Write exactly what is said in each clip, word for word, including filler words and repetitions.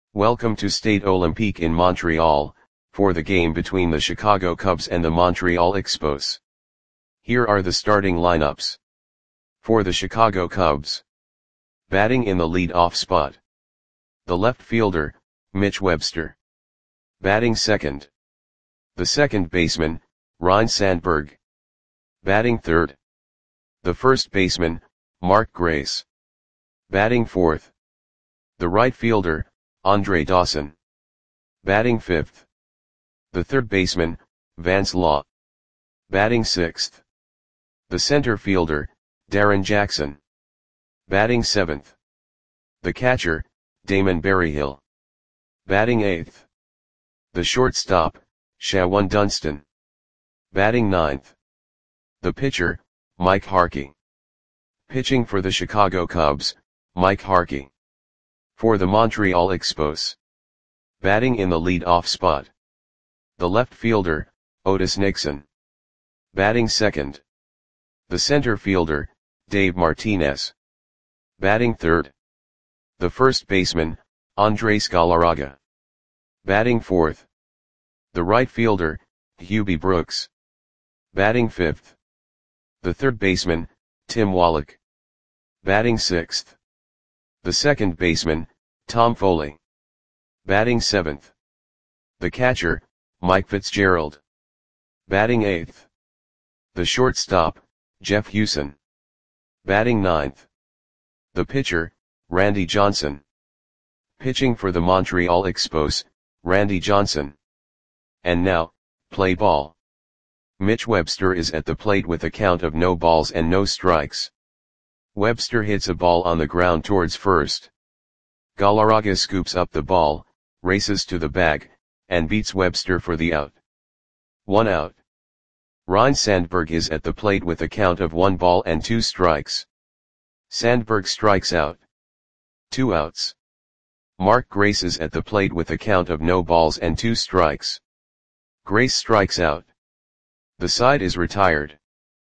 Welcome to Stade Olympique in Montreal, for the game between the Chicago Cubs and the Montreal Expos. Here are the starting lineups. For the Chicago Cubs. Batting in the lead-off spot. The left fielder, Mitch Webster. Batting second. The second baseman, Ryne Sandberg. Batting third. The first baseman, Mark Grace. Batting fourth. The right fielder, Andre Dawson. Batting fifth. The third baseman, Vance Law. Batting sixth. The center fielder, Darren Jackson. Batting seventh. The catcher, Damon Berryhill. Batting eighth. The shortstop, Shawon Dunston. Batting ninth. The pitcher, Mike Harkey. Pitching for the Chicago Cubs, Mike Harkey. For the Montreal Expos. Batting in the lead-off spot. The left fielder, Otis Nixon. Batting second. The center fielder, Dave Martinez. Batting third. The first baseman, Andres Galarraga. Batting fourth. The right fielder, Hubie Brooks. Batting fifth. The third baseman, Tim Wallach. Batting sixth. The second baseman, Tom Foley. Batting seventh. The catcher, Mike Fitzgerald. Batting eighth. The shortstop, Jeff Hewson. Batting ninth. The pitcher, Randy Johnson. Pitching for the Montreal Expos, Randy Johnson. And now, play ball. Mitch Webster is at the plate with a count of no balls and no strikes. Webster hits a ball on the ground towards first. Galarraga scoops up the ball, races to the bag, and beats Webster for the out. One out. Ryne Sandberg is at the plate with a count of one ball and two strikes. Sandberg strikes out. Two outs. Mark Grace is at the plate with a count of no balls and two strikes. Grace strikes out. The side is retired.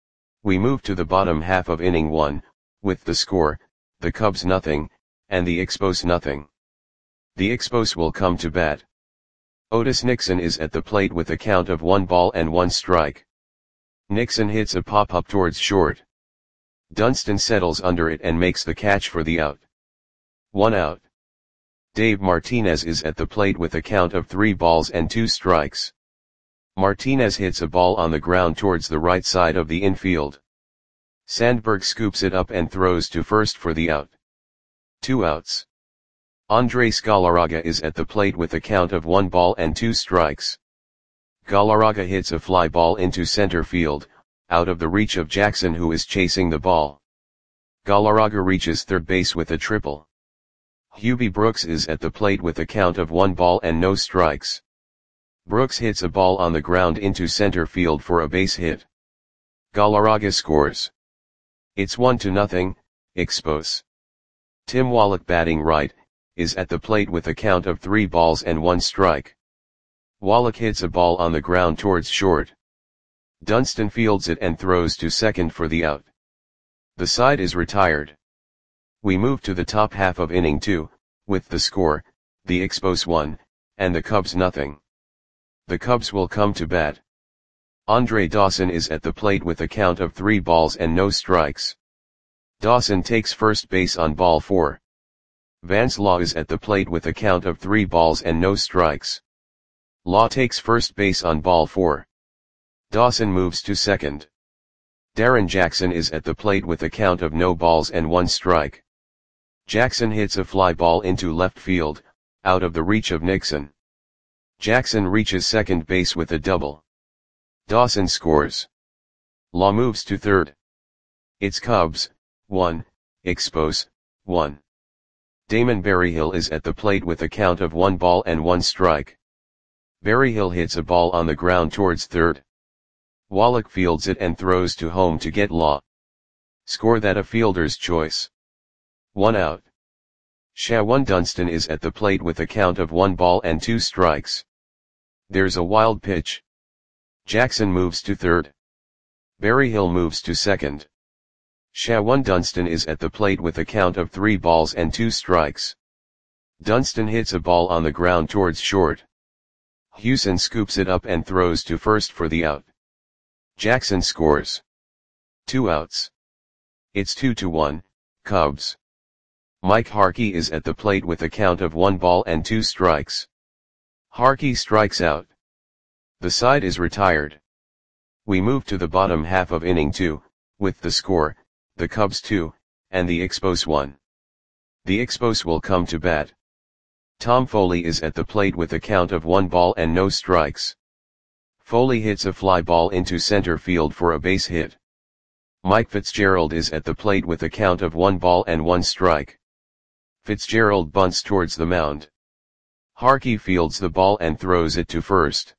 We move to the bottom half of inning one, with the score, the Cubs nothing, and the Expos nothing. The Expos will come to bat. Otis Nixon is at the plate with a count of one ball and one strike. Nixon hits a pop-up towards short. Dunston settles under it and makes the catch for the out. One out. Dave Martinez is at the plate with a count of three balls and two strikes. Martinez hits a ball on the ground towards the right side of the infield. Sandberg scoops it up and throws to first for the out. Two outs. Andres Galarraga is at the plate with a count of one ball and two strikes. Galarraga hits a fly ball into center field, out of the reach of Jackson, who is chasing the ball. Galarraga reaches third base with a triple. Hubie Brooks is at the plate with a count of one ball and no strikes. Brooks hits a ball on the ground into center field for a base hit. Galarraga scores. It's one to nothing, Expos. Tim Wallach, batting right, is at the plate with a count of three balls and one strike. Wallach hits a ball on the ground towards short. Dunston fields it and throws to second for the out. The side is retired. We move to the top half of inning two, with the score, the Expos one, and the Cubs nothing. The Cubs will come to bat. Andre Dawson is at the plate with a count of three balls and no strikes. Dawson takes first base on ball four. Vance Law is at the plate with a count of three balls and no strikes. Law takes first base on ball four. Dawson moves to second. Darren Jackson is at the plate with a count of no balls and one strike. Jackson hits a fly ball into left field, out of the reach of Nixon. Jackson reaches second base with a double. Dawson scores. Law moves to third. It's Cubs, one, Expos, one. Damon Berryhill is at the plate with a count of one ball and one strike. Berryhill hits a ball on the ground towards third. Wallach fields it and throws to home to get Law. Score that a fielder's choice. One out. Shawon Dunston is at the plate with a count of one ball and two strikes. There's a wild pitch. Jackson moves to third. Berryhill moves to second. Shawon Dunston is at the plate with a count of three balls and two strikes. Dunston hits a ball on the ground towards short. Hewson scoops it up and throws to first for the out. Jackson scores. Two outs. It's two to one, Cubs. Mike Harkey is at the plate with a count of one ball and two strikes. Harkey strikes out. The side is retired. We move to the bottom half of inning two, with the score, the Cubs two, and the Expos one. The Expos will come to bat. Tom Foley is at the plate with a count of one ball and no strikes. Foley hits a fly ball into center field for a base hit. Mike Fitzgerald is at the plate with a count of one ball and one strike. Fitzgerald bunts towards the mound. Harkey fields the ball and throws it to first.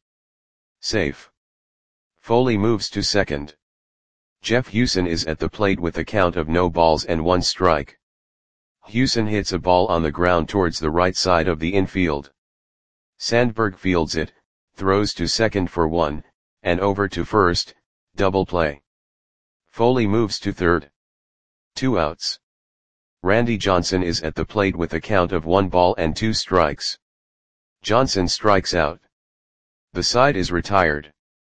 Safe. Foley moves to second. Jeff Hewson is at the plate with a count of no balls and one strike. Hewson hits a ball on the ground towards the right side of the infield. Sandberg fields it, throws to second for one, and over to first, double play. Foley moves to third. Two outs. Randy Johnson is at the plate with a count of one ball and two strikes. Johnson strikes out. The side is retired.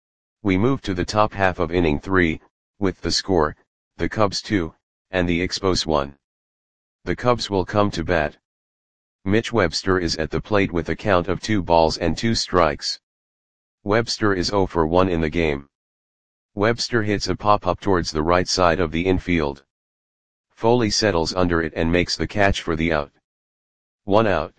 We move to the top half of inning three, with the score, the Cubs two, and the Expos one. The Cubs will come to bat. Mitch Webster is at the plate with a count of two balls and two strikes. Webster is zero for one in the game. Webster hits a pop-up towards the right side of the infield. Foley settles under it and makes the catch for the out. One out.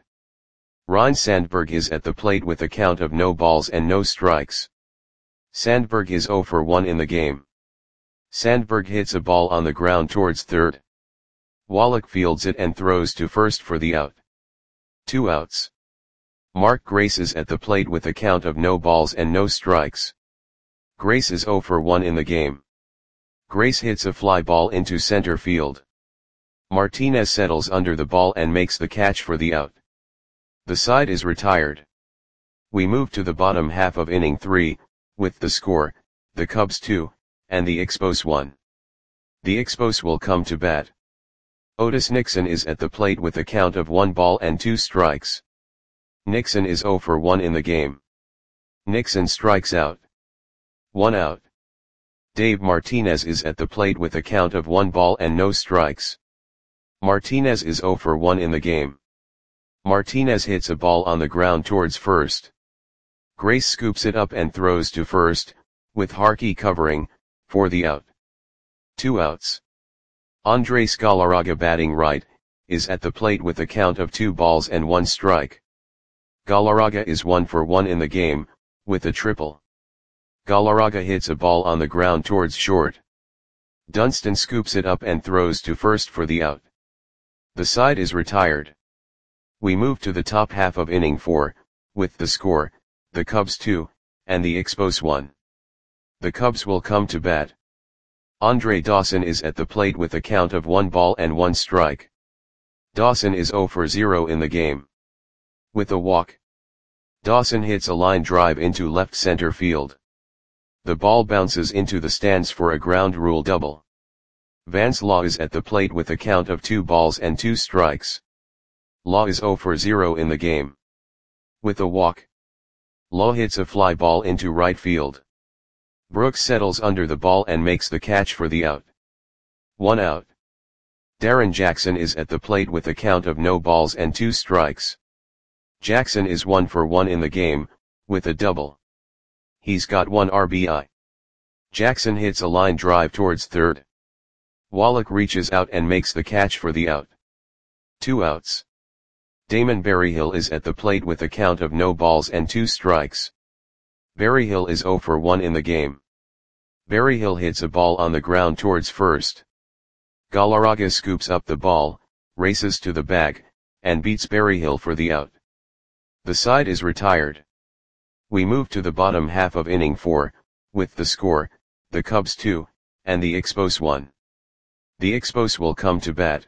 Ryne Sandberg is at the plate with a count of no balls and no strikes. Sandberg is zero for one in the game. Sandberg hits a ball on the ground towards third. Wallach fields it and throws to first for the out. Two outs. Mark Grace is at the plate with a count of no balls and no strikes. Grace is zero for one in the game. Grace hits a fly ball into center field. Martinez settles under the ball and makes the catch for the out. The side is retired. We move to the bottom half of inning three, with the score, the Cubs two, and the Expos one. The Expos will come to bat. Otis Nixon is at the plate with a count of one ball and two strikes. Nixon is zero for one in the game. Nixon strikes out. One out. Dave Martinez is at the plate with a count of one ball and no strikes. Martinez is zero for one in the game. Martinez hits a ball on the ground towards first. Grace scoops it up and throws to first, with Harkey covering, for the out. Two outs. Andres Galarraga, batting right, is at the plate with a count of two balls and one strike. Galarraga is one for one in the game, with a triple. Galarraga hits a ball on the ground towards short. Dunston scoops it up and throws to first for the out. The side is retired. We move to the top half of inning four, with the score, the Cubs two, and the Expos one. The Cubs will come to bat. Andre Dawson is at the plate with a count of one ball and one strike. Dawson is zero for zero in the game. With a walk, Dawson hits a line drive into left center field. The ball bounces into the stands for a ground rule double. Vance Law is at the plate with a count of two balls and two strikes. Law is zero for zero in the game. With a walk, Law hits a fly ball into right field. Brooks settles under the ball and makes the catch for the out. One out. Darren Jackson is at the plate with a count of no balls and two strikes. Jackson is one for one in the game, with a double. He's got one R B I. Jackson hits a line drive towards third. Wallach reaches out and makes the catch for the out. Two outs. Damon Berryhill is at the plate with a count of no balls and two strikes. Berryhill is zero for one in the game. Berryhill hits a ball on the ground towards first. Galarraga scoops up the ball, races to the bag, and beats Berryhill for the out. The side is retired. We move to the bottom half of inning four, with the score, the Cubs two, and the Expos one. The Expos will come to bat.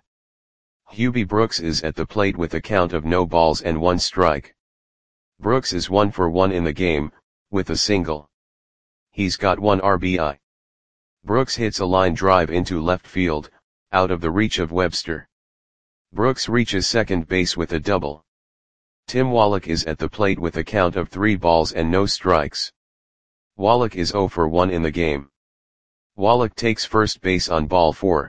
Hubie Brooks is at the plate with a count of no balls and one strike. Brooks is one for one in the game, with a single. He's got one R B I. Brooks hits a line drive into left field, out of the reach of Webster. Brooks reaches second base with a double. Tim Wallach is at the plate with a count of three balls and no strikes. Wallach is zero for one in the game. Wallach takes first base on ball four.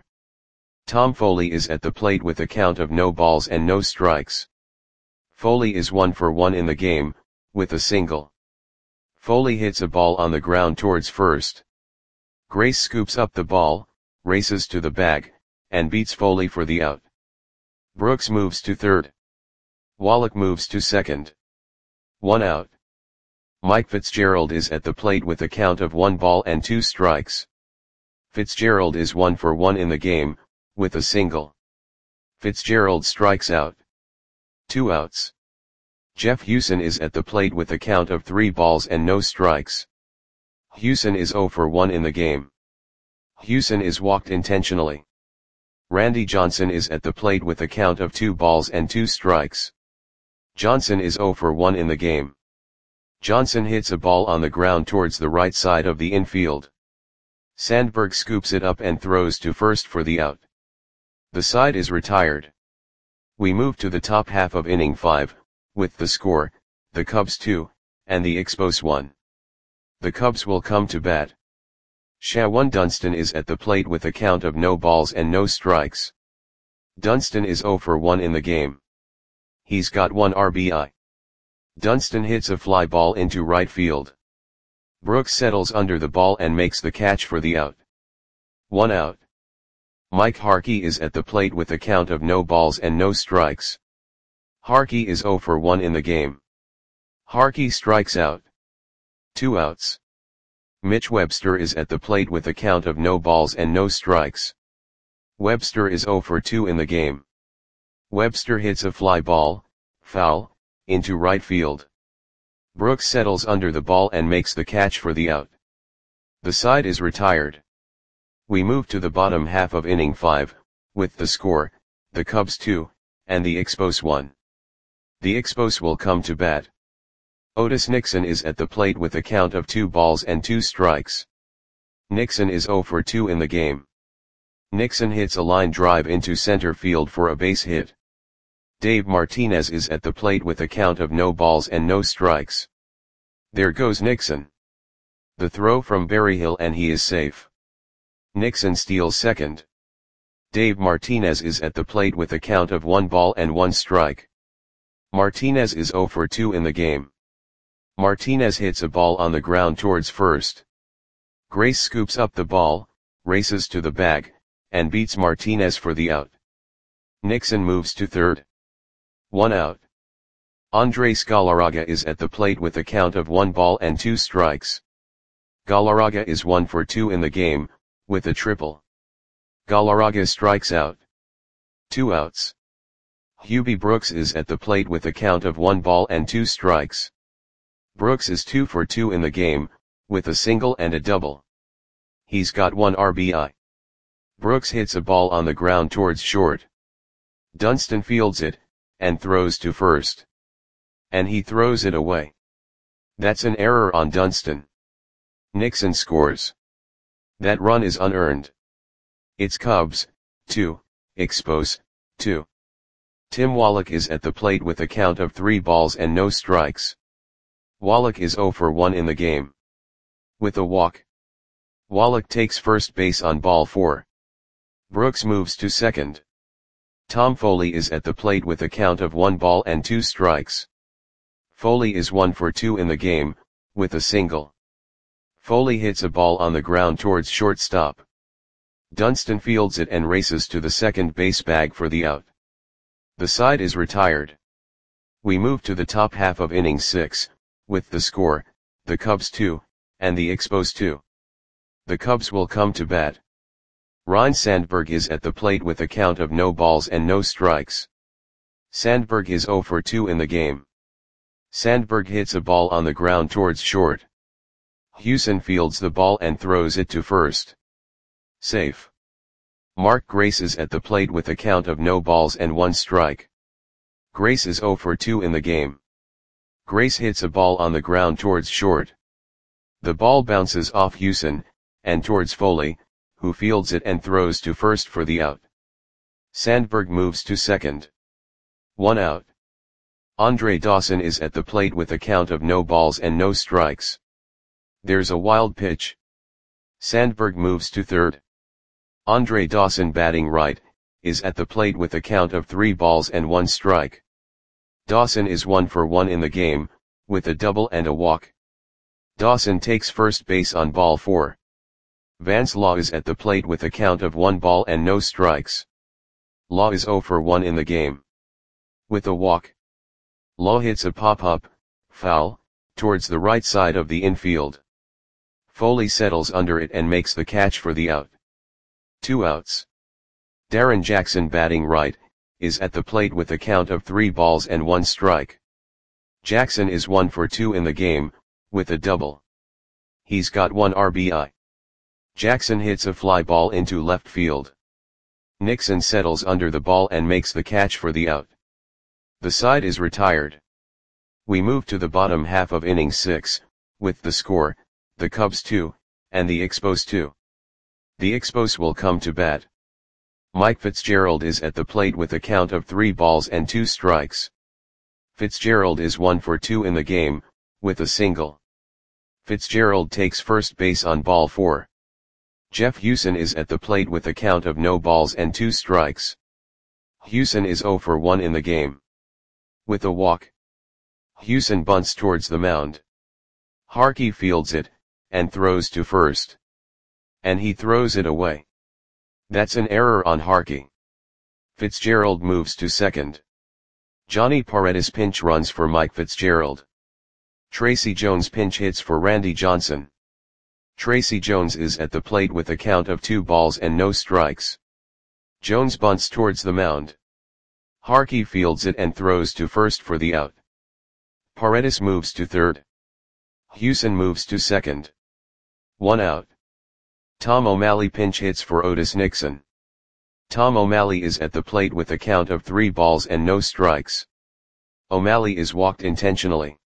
Tom Foley is at the plate with a count of no balls and no strikes. Foley is one for one in the game, with a single. Foley hits a ball on the ground towards first. Grace scoops up the ball, races to the bag, and beats Foley for the out. Brooks moves to third. Wallach moves to second. One out. Mike Fitzgerald is at the plate with a count of one ball and two strikes. Fitzgerald is one for one in the game, with a single. Fitzgerald strikes out. Two outs. Jeff Hewson is at the plate with a count of three balls and no strikes. Hewson is zero for one in the game. Hewson is walked intentionally. Randy Johnson is at the plate with a count of two balls and two strikes. Johnson is zero for one in the game. Johnson hits a ball on the ground towards the right side of the infield. Sandberg scoops it up and throws to first for the out. The side is retired. We move to the top half of inning five, with the score, the Cubs two, and the Expos one. The Cubs will come to bat. Shawan Dunston is at the plate with a count of no balls and no strikes. Dunston is zero for one in the game. He's got one R B I. Dunston hits a fly ball into right field. Brooks settles under the ball and makes the catch for the out. One out. Mike Harkey is at the plate with a count of no balls and no strikes. Harkey is zero for one in the game. Harkey strikes out. Two outs. Mitch Webster is at the plate with a count of no balls and no strikes. Webster is zero for two in the game. Webster hits a fly ball, foul, into right field. Brooks settles under the ball and makes the catch for the out. The side is retired. We move to the bottom half of inning five, with the score, the Cubs two, and the Expos one. The Expos will come to bat. Otis Nixon is at the plate with a count of two balls and two strikes. Nixon is zero for two in the game. Nixon hits a line drive into center field for a base hit. Dave Martinez is at the plate with a count of no balls and no strikes. There goes Nixon. The throw from Berryhill and he is safe. Nixon steals second. Dave Martinez is at the plate with a count of one ball and one strike. Martinez is zero for two in the game. Martinez hits a ball on the ground towards first. Grace scoops up the ball, races to the bag, and beats Martinez for the out. Nixon moves to third. One out. Andres Galarraga is at the plate with a count of one ball and two strikes. Galarraga is one for two in the game, with a triple. Galarraga strikes out. Two outs. Hubie Brooks is at the plate with a count of one ball and two strikes. Brooks is two for two in the game, with a single and a double. He's got one R B I. Brooks hits a ball on the ground towards short. Dunston fields it, and throws to first. And he throws it away. That's an error on Dunston. Nixon scores. That run is unearned. It's Cubs, two, Expos, two. Tim Wallach is at the plate with a count of three balls and no strikes. Wallach is zero for one in the game. With a walk. Wallach takes first base on ball four. Brooks moves to second. Tom Foley is at the plate with a count of one ball and two strikes. Foley is one for two in the game, with a single. Foley hits a ball on the ground towards shortstop. Dunston fields it and races to the second base bag for the out. The side is retired. We move to the top half of inning six, with the score, the Cubs two, and the Expos two. The Cubs will come to bat. Ryne Sandberg is at the plate with a count of no balls and no strikes. Sandberg is zero for two in the game. Sandberg hits a ball on the ground towards short. Hewson fields the ball and throws it to first. Safe. Mark Grace is at the plate with a count of no balls and one strike. Grace is zero for two in the game. Grace hits a ball on the ground towards short. The ball bounces off Hewson, and towards Foley, who fields it and throws to first for the out. Sandberg moves to second. One out. Andre Dawson is at the plate with a count of no balls and no strikes. There's a wild pitch. Sandberg moves to third. Andre Dawson, batting right, is at the plate with a count of three balls and one strike. Dawson is one for one in the game, with a double and a walk. Dawson takes first base on ball four. Vance Law is at the plate with a count of one ball and no strikes. Law is zero for one in the game. With a walk. Law hits a pop-up, foul, towards the right side of the infield. Foley settles under it and makes the catch for the out. Two outs. Darren Jackson, batting right, is at the plate with a count of three balls and one strike. Jackson is one for two in the game, with a double. He's got one R B I. Jackson hits a fly ball into left field. Nixon settles under the ball and makes the catch for the out. The side is retired. We move to the bottom half of inning six, with the score, the Cubs two, and the Expos two. The Expos will come to bat. Mike Fitzgerald is at the plate with a count of three balls and two strikes. Fitzgerald is one for two in the game, with a single. Fitzgerald takes first base on ball four. Jeff Hewson is at the plate with a count of no balls and two strikes. Hewson is zero for one in the game. With a walk. Hewson bunts towards the mound. Harkey fields it, and throws to first. And he throws it away. That's an error on Harkey. Fitzgerald moves to second. Johnny Paredes pinch runs for Mike Fitzgerald. Tracy Jones pinch hits for Randy Johnson. Tracy Jones is at the plate with a count of two balls and no strikes. Jones bunts towards the mound. Harkey fields it and throws to first for the out. Paredes moves to third. Hewson moves to second. One out. Tom O'Malley pinch hits for Otis Nixon. Tom O'Malley is at the plate with a count of three balls and no strikes. O'Malley is walked intentionally.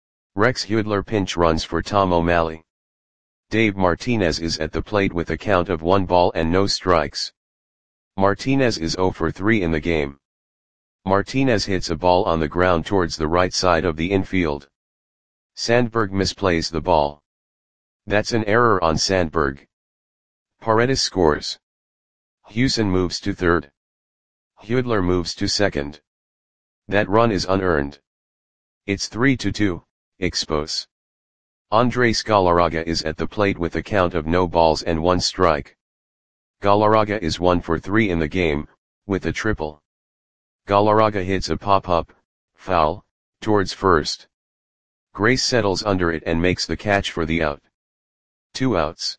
Rex Hudler pinch runs for Tom O'Malley. Dave Martinez is at the plate with a count of one ball and no strikes. Martinez is zero for three in the game. Martinez hits a ball on the ground towards the right side of the infield. Sandberg misplays the ball. That's an error on Sandberg. Paredes scores. Hewson moves to third. Hudler moves to second. That run is unearned. It's three to two, Expos. Andres Galarraga is at the plate with a count of no balls and one strike. Galarraga is one for three in the game, with a triple. Galarraga hits a pop-up, foul, towards first. Grace settles under it and makes the catch for the out. Two outs.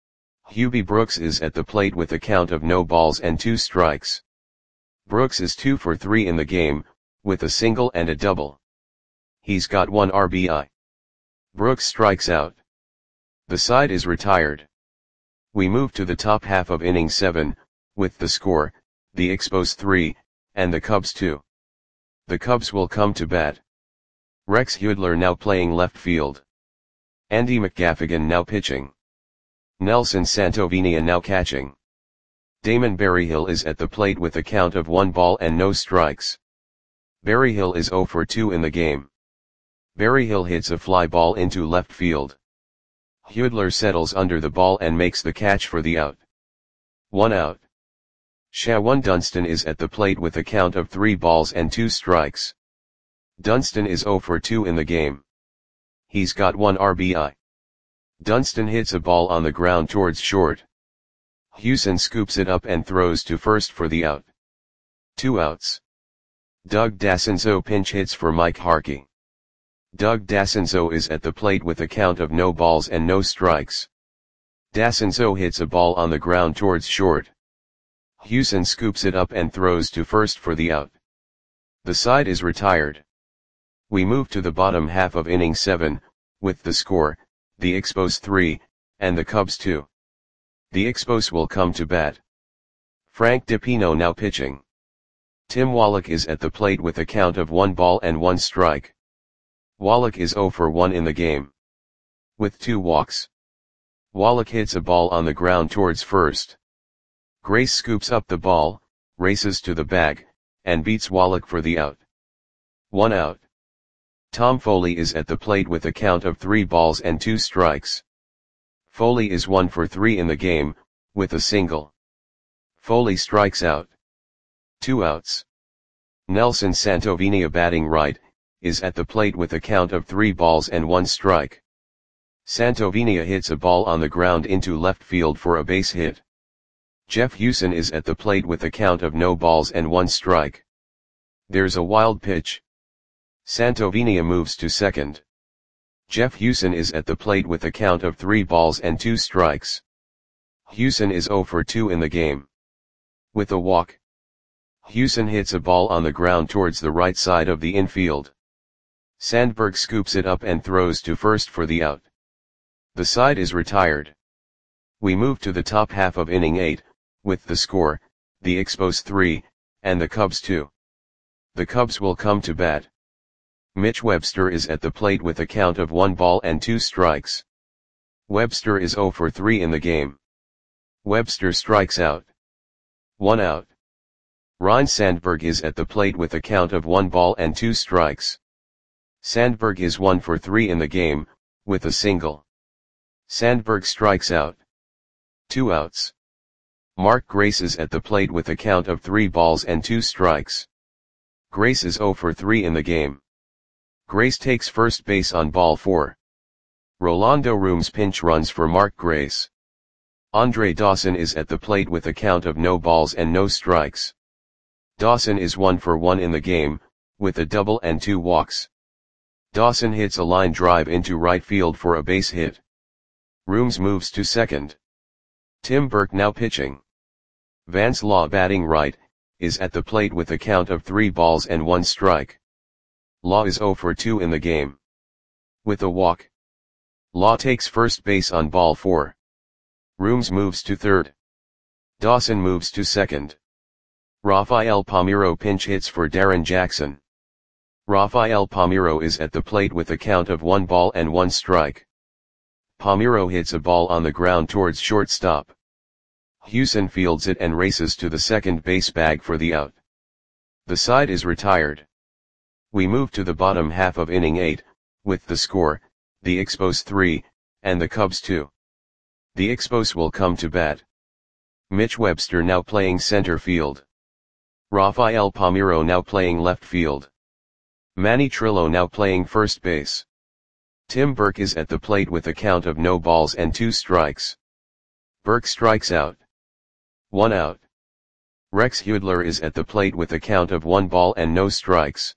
Hubie Brooks is at the plate with a count of no balls and two strikes. Brooks is two for three in the game, with a single and a double. He's got one R B I. Brooks strikes out. The side is retired. We move to the top half of inning seven, with the score, the Expos three, and the Cubs two. The Cubs will come to bat. Rex Hudler now playing left field. Andy McGaffigan now pitching. Nelson Santovenia now catching. Damon Berryhill is at the plate with a count of one ball and no strikes. Berryhill is zero for two in the game. Berryhill hits a fly ball into left field. Hudler settles under the ball and makes the catch for the out. One out. Shawan Dunston is at the plate with a count of three balls and two strikes. Dunston is zero for two in the game. He's got one R B I. Dunston hits a ball on the ground towards short. Hewson scoops it up and throws to first for the out. Two outs. Doug Dassenzo pinch hits for Mike Harkey. Doug Dassenzo is at the plate with a count of no balls and no strikes. Dassenzo hits a ball on the ground towards short. Hewson scoops it up and throws to first for the out. The side is retired. We move to the bottom half of inning seven, with the score, the Expos three, and the Cubs two. The Expos will come to bat. Frank DiPino now pitching. Tim Wallach is at the plate with a count of one ball and one strike. Wallach is zero for one in the game. With two walks. Wallach hits a ball on the ground towards first. Grace scoops up the ball, races to the bag, and beats Wallach for the out. One out. Tom Foley is at the plate with a count of three balls and two strikes. Foley is one for three in the game, with a single. Foley strikes out. Two outs. Nelson Santovenia, batting right, is at the plate with a count of three balls and one strike. Santovenia hits a ball on the ground into left field for a base hit. Jeff Hewson is at the plate with a count of no balls and one strike. There's a wild pitch. Santovenia moves to second. Jeff Hewson is at the plate with a count of three balls and two strikes. Hewson is oh for two in the game. With a walk. Hewson hits a ball on the ground towards the right side of the infield. Sandberg scoops it up and throws to first for the out. The side is retired. We move to the top half of inning eight, with the score, the Expos three, and the Cubs two. The Cubs will come to bat. Mitch Webster is at the plate with a count of one ball and two strikes. Webster is oh for three in the game. Webster strikes out. One out. Ryne Sandberg is at the plate with a count of one ball and two strikes. Sandberg is one for three in the game, with a single. Sandberg strikes out. Two outs. Mark Grace is at the plate with a count of three balls and two strikes. Grace is oh for three in the game. Grace takes first base on ball four. Rolando Rooms pinch runs for Mark Grace. Andre Dawson is at the plate with a count of no balls and no strikes. Dawson is one for one in the game, with a double and two walks. Dawson hits a line drive into right field for a base hit. Rooms moves to second. Tim Burke now pitching. Vance Law, batting right, is at the plate with a count of three balls and one strike. Law is oh for two in the game. With a walk. Law takes first base on ball four. Rooms moves to third. Dawson moves to second. Rafael Palmeiro pinch hits for Darren Jackson. Rafael Palmeiro is at the plate with a count of one ball and one strike. Palmeiro hits a ball on the ground towards shortstop. Hewson fields it and races to the second base bag for the out. The side is retired. We move to the bottom half of inning eight, with the score, the Expos three, and the Cubs two. The Expos will come to bat. Mitch Webster now playing center field. Rafael Palmeiro now playing left field. Manny Trillo now playing first base. Tim Burke is at the plate with a count of no balls and two strikes. Burke strikes out. One out. Rex Hudler is at the plate with a count of one ball and no strikes.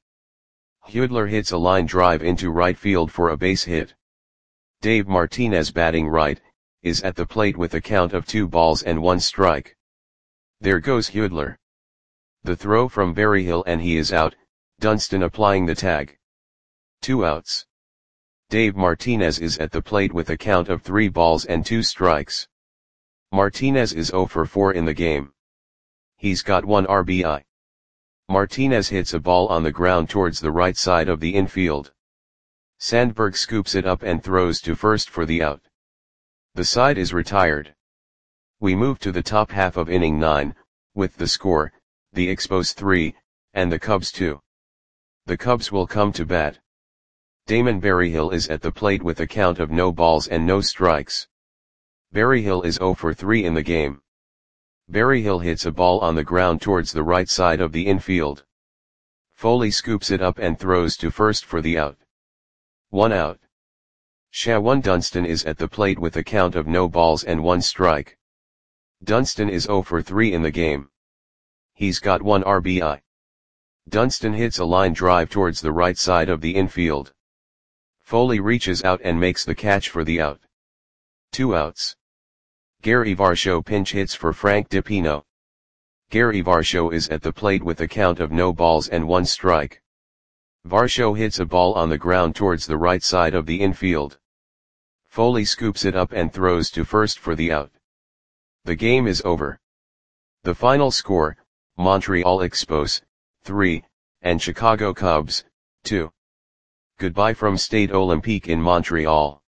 Hudler hits a line drive into right field for a base hit. Dave Martinez, batting right, is at the plate with a count of two balls and one strike. There goes Hudler. The throw from Berryhill and he is out, Dunston applying the tag. Two outs. Dave Martinez is at the plate with a count of three balls and two strikes. Martinez is oh for four in the game. He's got one R B I. Martinez hits a ball on the ground towards the right side of the infield. Sandberg scoops it up and throws to first for the out. The side is retired. We move to the top half of inning nine, with the score, the Expos three, and the Cubs two. The Cubs will come to bat. Damon Berryhill is at the plate with a count of no balls and no strikes. Berryhill is oh for three in the game. Berryhill hits a ball on the ground towards the right side of the infield. Foley scoops it up and throws to first for the out. One out. Shawan Dunston is at the plate with a count of no balls and one strike. Dunston is oh for three in the game. He's got one R B I. Dunston hits a line drive towards the right side of the infield. Foley reaches out and makes the catch for the out. Two outs. Gary Varsho pinch hits for Frank DiPino. Gary Varsho is at the plate with a count of no balls and one strike. Varsho hits a ball on the ground towards the right side of the infield. Foley scoops it up and throws to first for the out. The game is over. The final score, Montreal Expos, three, and Chicago Cubs, two. Goodbye from Stade Olympique in Montreal.